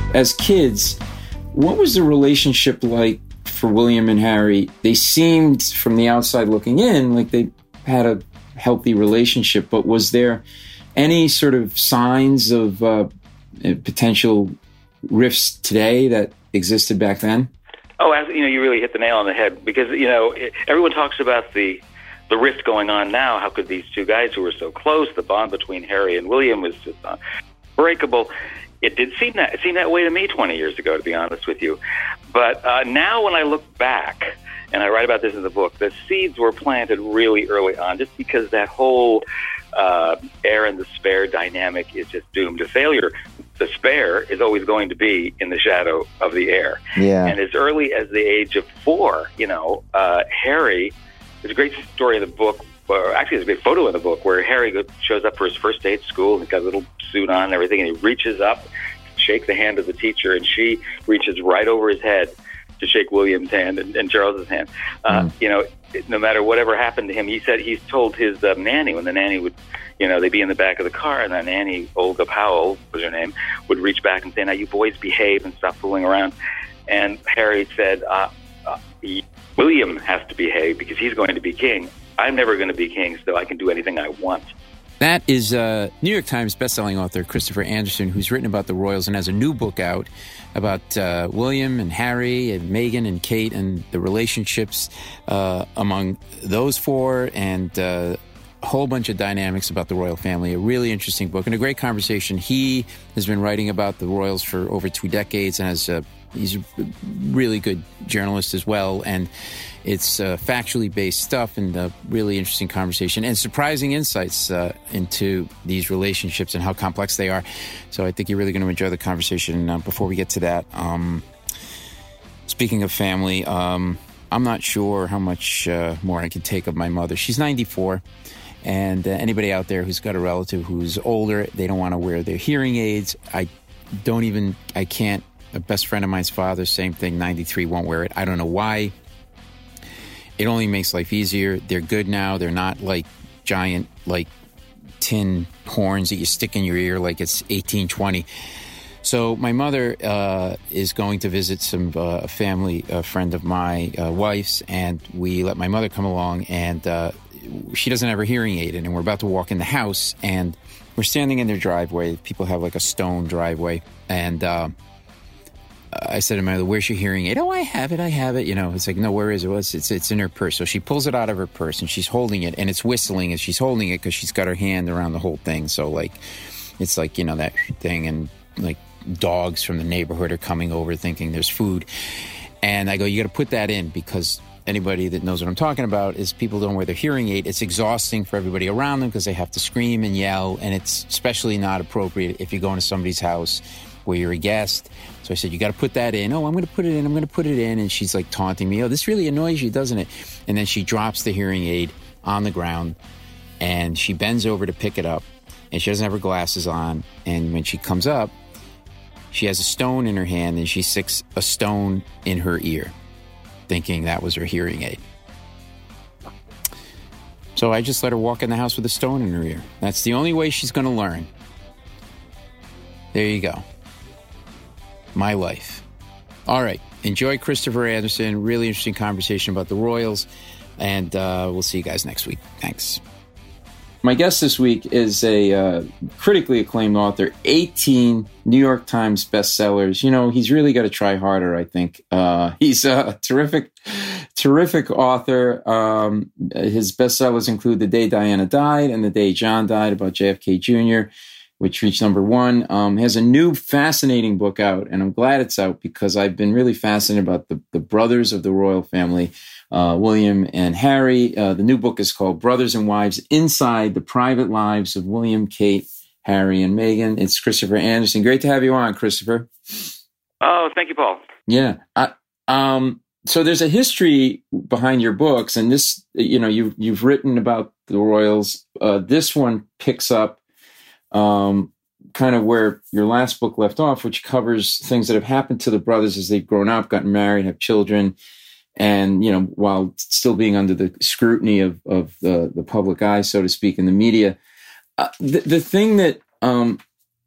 As kids, what was the relationship like for William and Harry? They seemed, from the outside looking in, like they had a healthy relationship, but was there any sort of signs of potential rifts today that existed back then? Oh, you really hit the nail on the head, because, everyone talks about the rift going on now. How could these two guys who were so close, the bond between Harry and William was just unbreakable. It did seem that way to me 20 years ago, to be honest with you. But now when I look back, and I write about this in the book, the seeds were planted really early on, just because that whole heir and the spare dynamic is just doomed to failure. The spare is always going to be in the shadow of the heir. Yeah. And as early as the age of 4, Harry, there's a great story in the book, or actually there's a great photo in the book, where Harry shows up for his first day at school, and he's got a little suit on and everything, and he reaches up to shake the hand of the teacher, and she reaches right over his head to shake William's hand and Charles's hand. No matter whatever happened to him, he said he's told his nanny, when the nanny would, they'd be in the back of the car, and the nanny, Olga Powell was her name, would reach back and say, "Now you boys behave and stop fooling around." And Harry said, "William has to behave because he's going to be king. I'm never going to be king, so I can do anything I want." That is New York Times bestselling author Christopher Anderson, who's written about the royals and has a new book out about William and Harry and Meghan and Kate and the relationships among those 4, and a whole bunch of dynamics about the royal family. A really interesting book and a great conversation. He has been writing about the royals for over 2 decades, and he's a really good journalist as well, and it's factually based stuff, and a really interesting conversation and surprising insights into these relationships and how complex they are. So I think you're really going to enjoy the conversation. Before we get to that, speaking of family, I'm not sure how much more I can take of my mother. She's 94. And anybody out there who's got a relative who's older, they don't want to wear their hearing aids. I can't. A best friend of mine's father, same thing, 93, won't wear it. I don't know why. It only makes life easier. They're good now. They're not like giant, tin horns that you stick in your ear like it's 1820. So my mother is going to visit some family, a friend of my wife's, and we let my mother come along, and she doesn't have her hearing aid in, and we're about to walk in the house, and we're standing in their driveway. People have like a stone driveway, and I said to my mother, "Where's your hearing aid?" "Oh, I have it. It's like, "No, where is it?" "Well, it's in her purse." So she pulls it out of her purse, and she's holding it, and it's whistling as she's holding it because she's got her hand around the whole thing. So, it's like, that thing, and, dogs from the neighborhood are coming over thinking there's food. And I go, "You got to put that in, because anybody that knows what I'm talking about is people don't wear their hearing aid. It's exhausting for everybody around them because they have to scream and yell, and it's especially not appropriate if you go into somebody's house where you're a guest." So I said, "You got to put that in." "Oh, I'm going to put it in. And she's like taunting me. "Oh, this really annoys you, doesn't it?" And then she drops the hearing aid on the ground, and she bends over to pick it up, and she doesn't have her glasses on. And when she comes up, she has a stone in her hand, and she sticks a stone in her ear, thinking that was her hearing aid. So I just let her walk in the house with a stone in her ear. That's the only way she's going to learn. There you go. My life. All right. Enjoy Christopher Anderson. Really interesting conversation about the royals. And we'll see you guys next week. Thanks. My guest this week is a critically acclaimed author, 18 New York Times bestsellers. He's really got to try harder, I think. He's a terrific author. His bestsellers include The Day Diana Died and The Day John Died, about JFK Jr., which reached number 1. He has a new fascinating book out, and I'm glad it's out because I've been really fascinated about the brothers of the royal family, William and Harry. The new book is called Brothers and Wives: Inside the Private Lives of William, Kate, Harry, and Meghan. It's Christopher Anderson. Great to have you on, Christopher. Oh, thank you, Paul. Yeah. So there's a history behind your books, and this, you've written about the royals. This one picks up kind of where your last book left off, which covers things that have happened to the brothers as they've grown up, gotten married, have children, and, while still being under the scrutiny of the public eye, so to speak, in the media. The thing that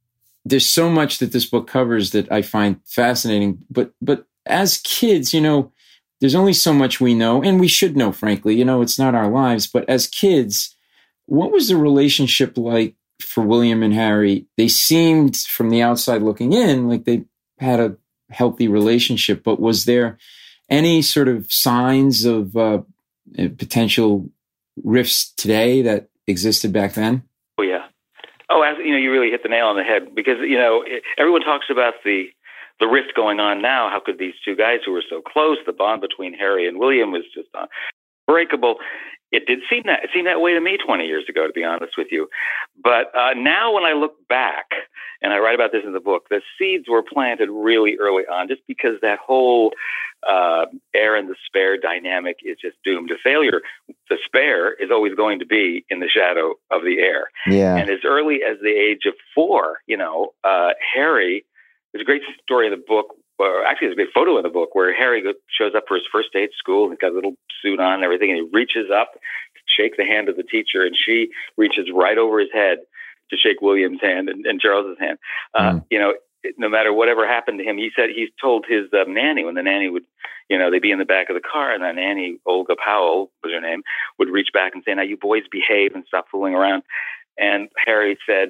there's so much that this book covers that I find fascinating. But as kids, you know, there's only so much we know, and we should know, frankly. You know, it's not our lives. But as kids, what was the relationship like for William and Harry? They seemed, from the outside looking in, like they had a healthy relationship. But was there any sort of signs of potential rifts today that existed back then? Oh, yeah. Oh, as you know, you really hit the nail on the head, because, you know, everyone talks about the rift going on now. How could these two guys who were so close, the bond between Harry and William was just unbreakable. It seemed that way to me 20 years ago, to be honest with you. But now when I look back, and I write about this in the book, the seeds were planted really early on, just because that whole heir and the spare dynamic is just doomed to failure. The spare is always going to be in the shadow of the heir. Yeah. And as early as the age of 4, you know, Harry, there's a great story in the book, or actually there's a great photo in the book, where Harry shows up for his first day at school, and he's got a little suit on and everything, and he reaches up to shake the hand of the teacher, and she reaches right over his head to shake William's hand and Charles's hand. You know, no matter whatever happened to him, he said he's told his nanny, when the nanny would, you know, they'd be in the back of the car, and the nanny, Olga Powell was her name, would reach back and say, "Now you boys behave and stop fooling around." And Harry said,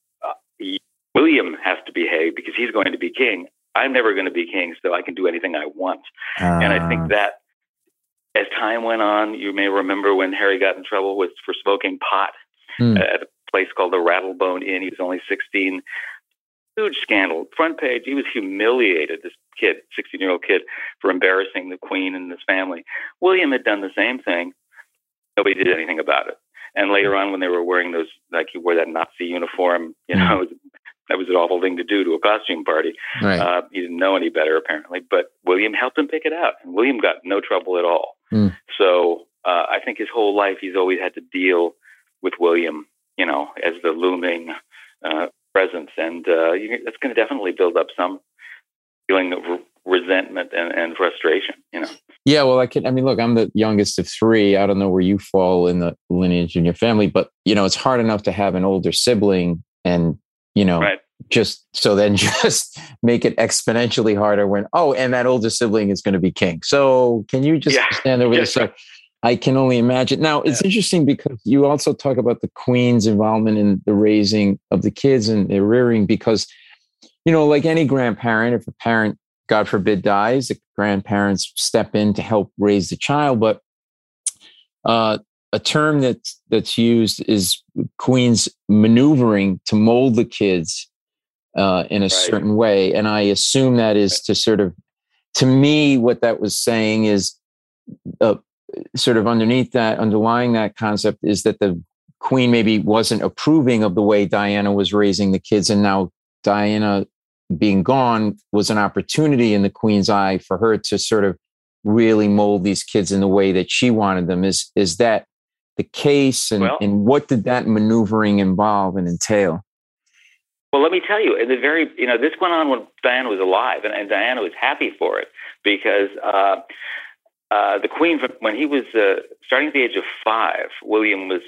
"William has to behave because he's going to be king. I'm never going to be king, so I can do anything I want." And I think that as time went on, you may remember when Harry got in trouble for smoking pot at a place called the Rattlebone Inn. He was only 16. Huge scandal. Front page, he was humiliated, this kid, 16-year-old kid, for embarrassing the Queen and his family. William had done the same thing. Nobody did anything about it. And later on, when they were wearing those, like he wore that Nazi uniform, you know, that was an awful thing to do to a costume party. Right. He didn't know any better, apparently. But William helped him pick it out, and William got no trouble at all. So I think his whole life, he's always had to deal with William, you know, as the looming presence. And that's going to definitely build up some feeling of resentment and frustration, you know. Yeah, well, I mean, look, I'm the youngest of 3. I don't know where you fall in the lineage in your family, but, you know, it's hard enough to have an older sibling and, you know, right. just make it exponentially harder when, and that older sibling is going to be king. So can you just stand over this? So I can only imagine. Now, it's interesting because you also talk about the Queen's involvement in the raising of the kids and their rearing, because, you know, like any grandparent, if a parent, God forbid, dies, the grandparents step in to help raise the child. But a term that's used is Queen's maneuvering to mold the kids in a certain way. And I assume that is to sort of, to me, what that was saying is sort of underlying that concept is that the Queen maybe wasn't approving of the way Diana was raising the kids. And now Diana being gone was an opportunity in the Queen's eye for her to sort of really mold these kids in the way that she wanted them. Is that the case? And what did that maneuvering involve and entail? Well, let me tell you, this went on when Diana was alive, and Diana was happy for it, because the Queen, when he was starting at the age of 5, William was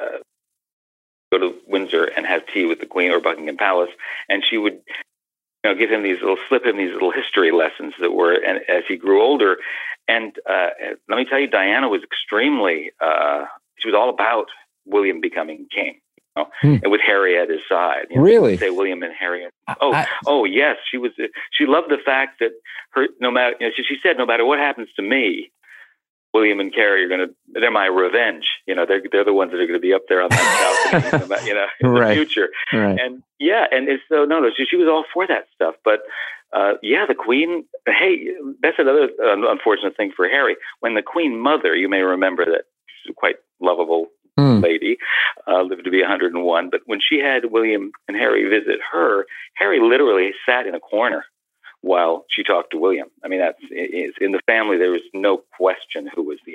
go to Windsor and have tea with the Queen or Buckingham Palace, and she would, you know, slip him these little history lessons that were, and as he grew older, and let me tell you, Diana was extremely, she was all about William becoming king. And with Harry at his side, you know, really, say William and Harry. Yes, she was. She loved the fact that she said, no matter what happens to me, William and Carrie they're my revenge. You know, they're the ones that are going to be up there on that balcony, you know, in the future. Right. And so she was all for that stuff. But the Queen. Hey, that's another unfortunate thing for Harry. When the Queen mother, you may remember that she's a quite lovable lady, lived to be 101. But when she had William and Harry visit her, Harry literally sat in a corner while she talked to William. I mean, in the family, there was no question who was the.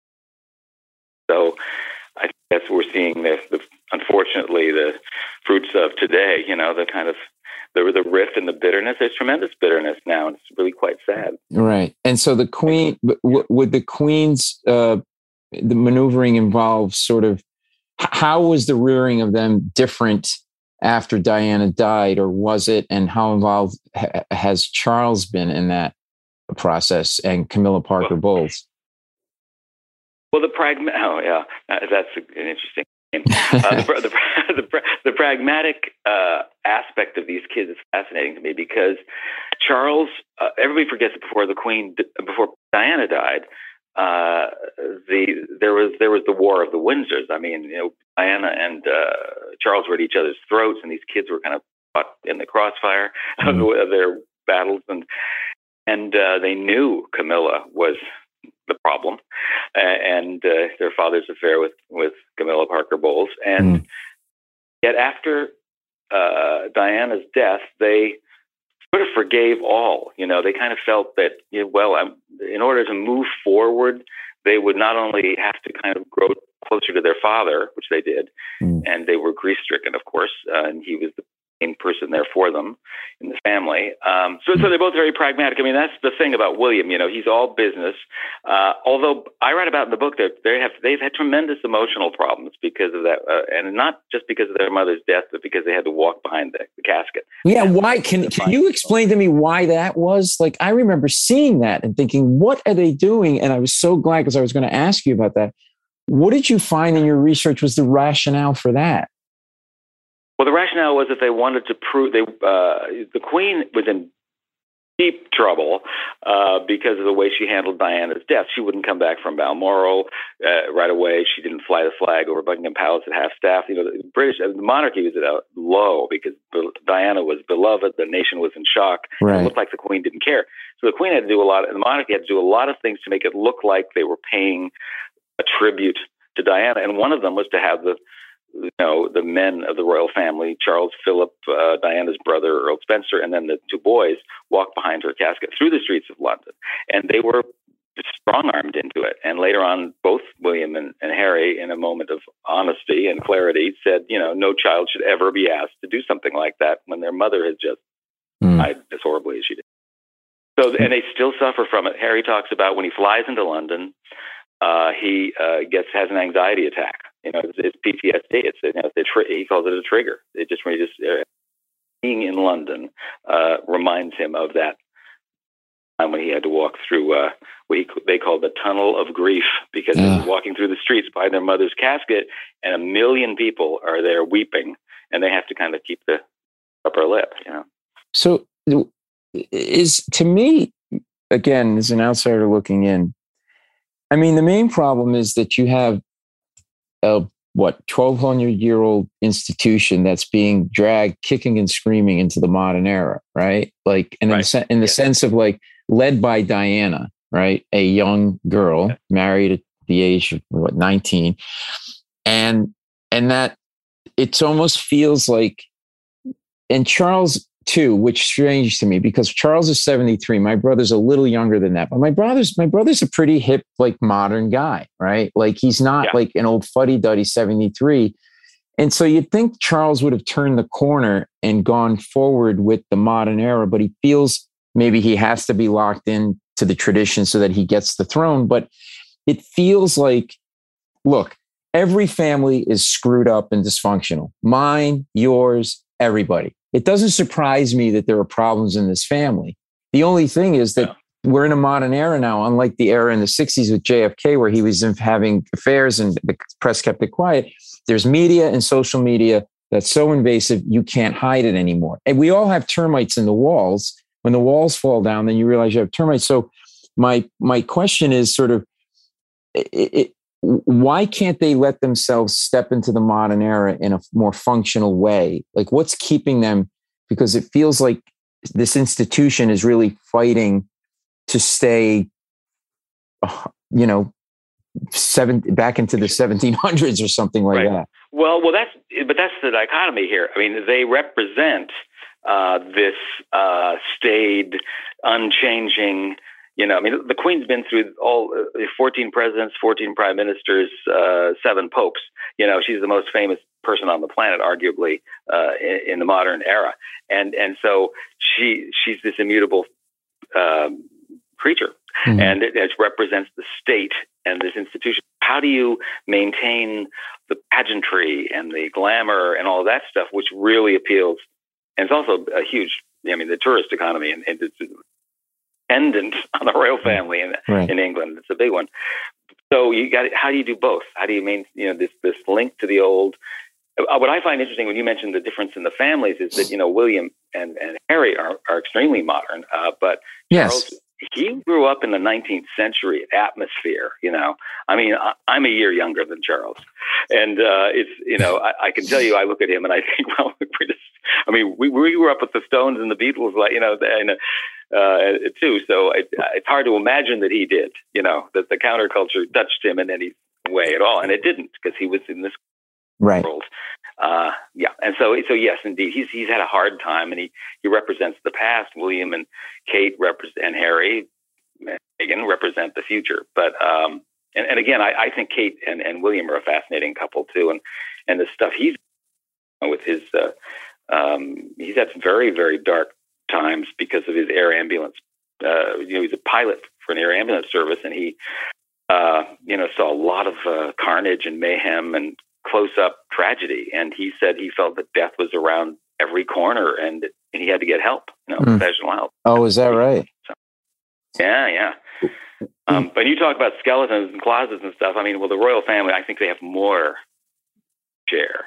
So I think that's what we're seeing unfortunately, the fruits of today, you know, the kind of the rift and the bitterness. There's tremendous bitterness now, and it's really quite sad. Right. And so the Queen, would the Queen's, the maneuvering involve sort of, how was the rearing of them different after Diana died, or was it? And how involved has Charles been in that process, and Camilla Parker Bowles? Well, that's an interesting name. The pragmatic aspect of these kids is fascinating to me, because Charles, everybody forgets that before Diana died, there was the War of the Windsors. I mean, Diana and Charles were at each other's throats, and these kids were kind of caught in the crossfire of their battles, and they knew Camilla was the problem, and their father's affair with Camilla Parker Bowles, and yet after Diana's death, they sort of forgave all. They kind of felt that, in order to move forward, they would not only have to kind of grow closer to their father, which they did, and they were grief-stricken, of course, and he was the main person there for them in the family. So they're both very pragmatic. I mean, that's the thing about William. He's all business. Although I write about in the book that they've had tremendous emotional problems because of that, and not just because of their mother's death, but because they had to walk behind the casket. Yeah, why? Can you explain to me why that was? Like, I remember seeing that and thinking, what are they doing? And I was so glad, because I was going to ask you about that. What did you find in your research was the rationale for that? Well, the rationale was that they wanted to prove the Queen was in deep trouble because of the way she handled Diana's death. She wouldn't come back from Balmoral right away. She didn't fly the flag over Buckingham Palace at half-staff. The monarchy was at a low because Diana was beloved. The nation was in shock. Right. It looked like the Queen didn't care. So the Queen had to do the monarchy had to do a lot of things to make it look like they were paying a tribute to Diana. And one of them was to have the men of the royal family, Charles Philip, Diana's brother, Earl Spencer, and then the two boys, walk behind her casket through the streets of London. And they were strong-armed into it. And later on, both William and Harry, in a moment of honesty and clarity, said, no child should ever be asked to do something like that when their mother has just died as horribly as she did. So, and they still suffer from it. Harry talks about when he flies into London, he has an anxiety attack. It's PTSD. He calls it a trigger. Being in London reminds him of that time when he had to walk through what they call the tunnel of grief, because they were walking through the streets by their mother's casket, and 1 million people are there weeping, and they have to kind of keep the upper lip. So, to me, again, as an outsider looking in, I mean, the main problem is that you have a 1,200-year-old institution that's being dragged kicking and screaming into the modern era, right? Like, and in the sense of like led by Diana, right? A young girl married at the age of 19, and that it almost feels like, and Charles too, which is strange to me because Charles is 73. My brother's a little younger than that, but my brother's a pretty hip, like modern guy, right? Like he's not like an old fuddy-duddy 73. And so you'd think Charles would have turned the corner and gone forward with the modern era, but he feels maybe he has to be locked in to the tradition so that he gets the throne. But it feels like, look, every family is screwed up and dysfunctional. Mine, yours, everybody. It doesn't surprise me that there are problems in this family. The only thing is that we're in a modern era now, unlike the era in the 60s with JFK, where he was having affairs and the press kept it quiet. There's media and social media that's so invasive, you can't hide it anymore. And we all have termites in the walls. When the walls fall down, then you realize you have termites. So my question is sort of, why can't they let themselves step into the modern era in a more functional way? Like, what's keeping them? Because it feels like this institution is really fighting to stay, back into the 1700s or something like that. Well, that's the dichotomy here. I mean, they represent this staid, unchanging. The Queen's been through all 14 presidents, 14 prime ministers, 7 popes. She's the most famous person on the planet, arguably, in the modern era. And so she's this immutable creature, and it represents the state and this institution. How do you maintain the pageantry and the glamour and all that stuff, which really appeals? And it's also a huge, the tourist economy and it's dependent on the royal family in England. It's a big one. So how do you do both? How do you maintain, this link to the old? What I find interesting when you mentioned the difference in the families is that, William and Harry are extremely modern, but Charles, he grew up in the 19th century atmosphere, I'm a year younger than Charles. And I can tell you, I look at him and I think, well, we grew up with the Stones and the Beatles, too. So it's hard to imagine that he did, that the counterculture touched him in any way at all. And it didn't, because he was in this world. And so yes, indeed, he's had a hard time, and he represents the past. William and Kate and Harry, Meghan represent the future. But and again, I think Kate and William are a fascinating couple too, and the stuff he's with his he's had some very, very dark times because of his air ambulance. He's a pilot for an air ambulance service, and he saw a lot of carnage and mayhem and close-up tragedy, and he said he felt that death was around every corner, and he had to get help, professional help. Oh, is that right? So, yeah. But you talk about skeletons and closets and stuff. The royal family, I think they have more share.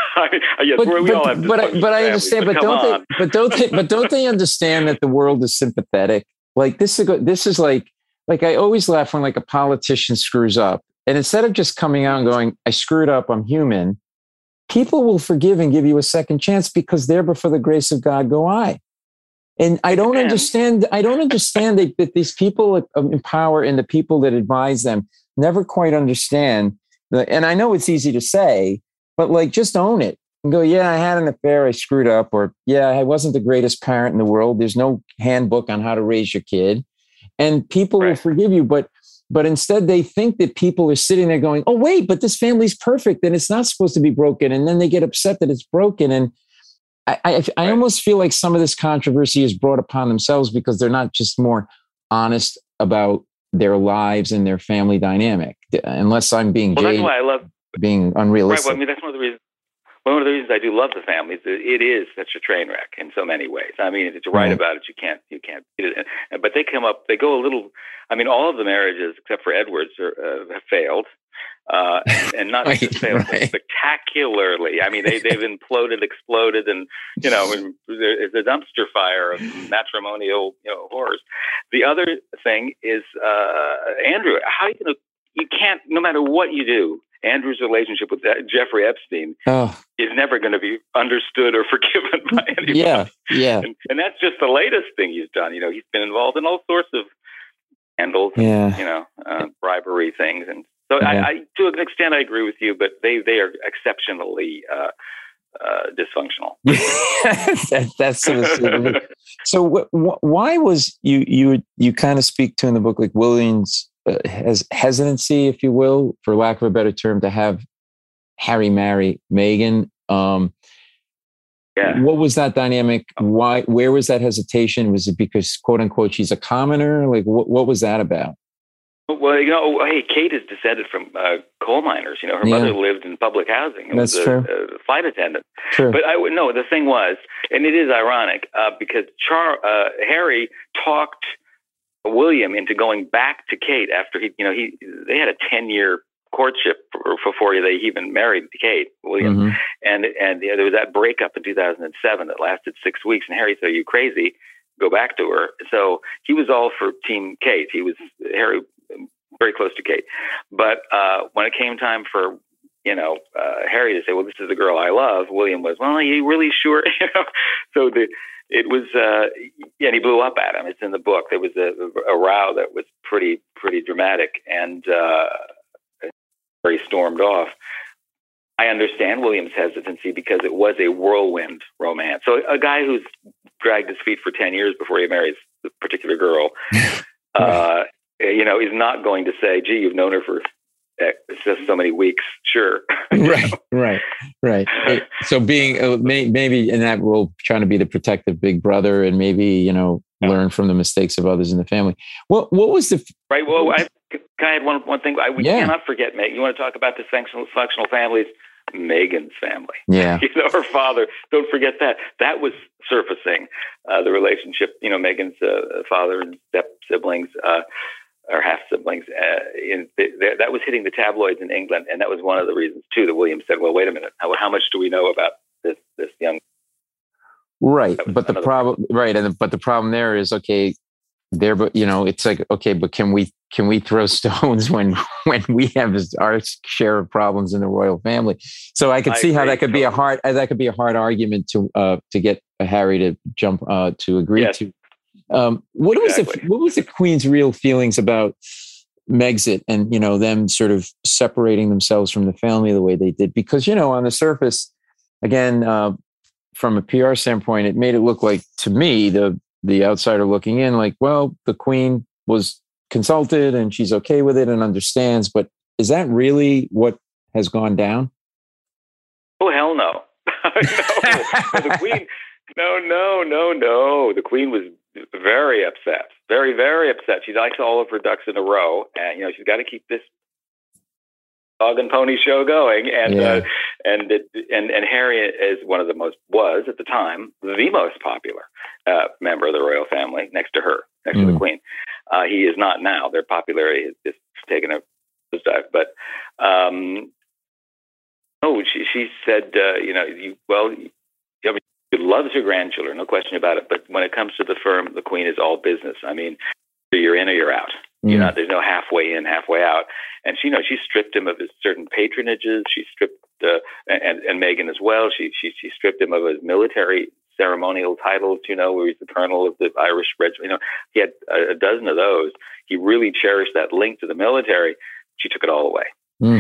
We all have. But I understand. But don't they understand that the world is sympathetic? Like this is like I always laugh when a politician screws up. And instead of just coming out and going, I screwed up, I'm human, people will forgive and give you a second chance, because there before the grace of God go I. And I don't understand that these people in power and the people that advise them never quite understand. And I know it's easy to say, but just own it and go, yeah, I had an affair, I screwed up, or yeah, I wasn't the greatest parent in the world. There's no handbook on how to raise your kid. And people will forgive you, but instead they think that people are sitting there going, oh, wait, but this family's perfect and it's not supposed to be broken. And then they get upset that it's broken. And I almost feel like some of this controversy is brought upon themselves because they're not just more honest about their lives and their family dynamic. Unless I'm being that's why I love being unrealistic. Right. Well, that's one of the reasons I do love the family. It is such a train wreck in so many ways. If you write about it, you can't beat it. But they go a little. All of the marriages except for Edward's have failed, and not just failed spectacularly. They've imploded, exploded, and it's a dumpster fire of matrimonial horrors. The other thing is Andrew. How you can't, no matter what you do. Andrew's relationship with Jeffrey Epstein is never going to be understood or forgiven by anybody. Yeah. And that's just the latest thing he's done. He's been involved in all sorts of scandals, bribery things. And so I, to an extent, I agree with you, but they are exceptionally dysfunctional. That's so. Why was you kind of speak to in the book William's has hesitancy, if you will, for lack of a better term, to have Harry marry Meghan? What was that dynamic? Why? Where was that hesitation? Was it because, quote unquote, she's a commoner? What was that about? Well, hey, Kate is descended from coal miners. Her mother lived in public housing. That's true. A flight attendant. True. But the thing was, and it is ironic, because Harry talked William into going back to Kate after they had a 10-year courtship before they even married Kate, William. And there was that breakup in 2007 that lasted 6 weeks. And Harry said, "Are you crazy? Go back to her." So he was all for Team Kate. Harry very close to Kate. But when it came time for Harry to say, "Well, this is the girl I love," William was, "Well, are you really sure?" So it was, and he blew up at him. It's in the book. There was a row that was pretty dramatic, and he stormed off. I understand William's hesitancy because it was a whirlwind romance. So a guy who's dragged his feet for 10 years before he marries the particular girl, is not going to say, "Gee, you've known her for just so many weeks." Sure. Right. So being maybe in that role, trying to be the protective big brother and maybe, learn from the mistakes of others in the family. What was the... Right. Well, Can I add one thing? We cannot forget Meghan. You want to talk about dysfunctional families? Meghan's family. Yeah. Her father. Don't forget that. That was surfacing, the relationship, Meghan's father and step siblings, or half siblings. That was hitting the tabloids in England. And that was one of the reasons, too, that William said, well, wait a minute. How much do we know about this young? Right. But the problem, but the problem there is, okay, it's like, okay, but can we throw stones when we have our share of problems in the royal family? So I could see how that could be a hard argument to get Harry to jump to agree to. What was the Queen's real feelings about Megxit and them sort of separating themselves from the family the way they did? Because on the surface, again, from a PR standpoint, it made it look like, to me, the outsider looking in, like, well, the Queen was consulted and she's okay with it and understands. But is that really what has gone down? Oh, hell no. No. The Queen, no. The Queen was very upset, very, very upset. She likes all of her ducks in a row, and she's got to keep this dog and pony show going. And and Harry is was at the time the most popular member of the royal family, next to the Queen. He is not now. Their popularity has just taken a dive. But she said, she loves her grandchildren, no question about it. But when it comes to the firm, the Queen is all business. I mean, you're in or you're out. There's no halfway in, halfway out. And she stripped him of his certain patronages. She stripped and Meghan as well. She stripped him of his military ceremonial titles. Where he's the colonel of the Irish regiment. He had a dozen of those. He really cherished that link to the military. She took it all away.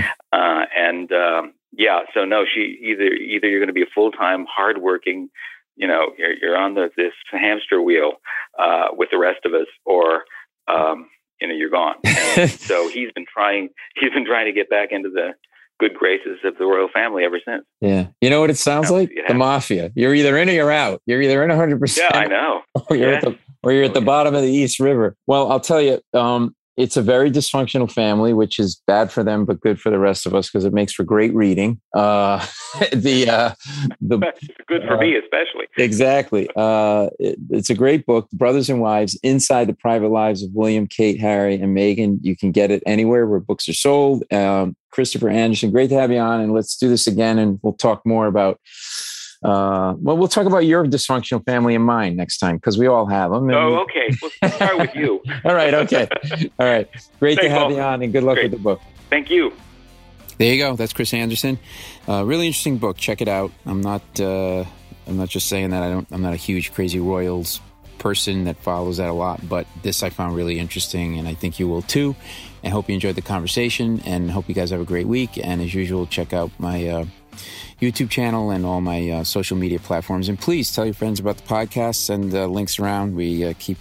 So no, she either you're going to be a full-time, hardworking, you're on this hamster wheel with the rest of us, or you're gone. And so he's been trying to get back into the good graces of the royal family ever since. Yeah. You know what it sounds like? The mafia. You're either in or you're out. You're either in 100%. Yeah, I know. Or you're at the bottom of the East River. Well, I'll tell you, it's a very dysfunctional family, which is bad for them, but good for the rest of us because it makes for great reading. Good for me, especially. Exactly. It's a great book, Brothers and Wives, Inside the Private Lives of William, Kate, Harry, and Meghan. You can get it anywhere where books are sold. Christopher Anderson, great to have you on, and let's do this again, and we'll talk more about we'll talk about your dysfunctional family and mine next time, because we all have them. Oh, okay. We'll start with you. All right. Okay. All right. Great to have you on, and good luck with the book. Thank you. There you go. That's Chris Anderson. Really interesting book. Check it out. I'm not just saying that. I'm not a huge Crazy Royals person that follows that a lot, but this I found really interesting, and I think you will too. I hope you enjoyed the conversation, and hope you guys have a great week. And as usual, check out my YouTube channel and all my social media platforms. And please tell your friends about the podcasts and links around. We keep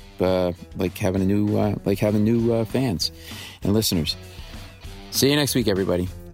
having new fans and listeners. See you next week, everybody.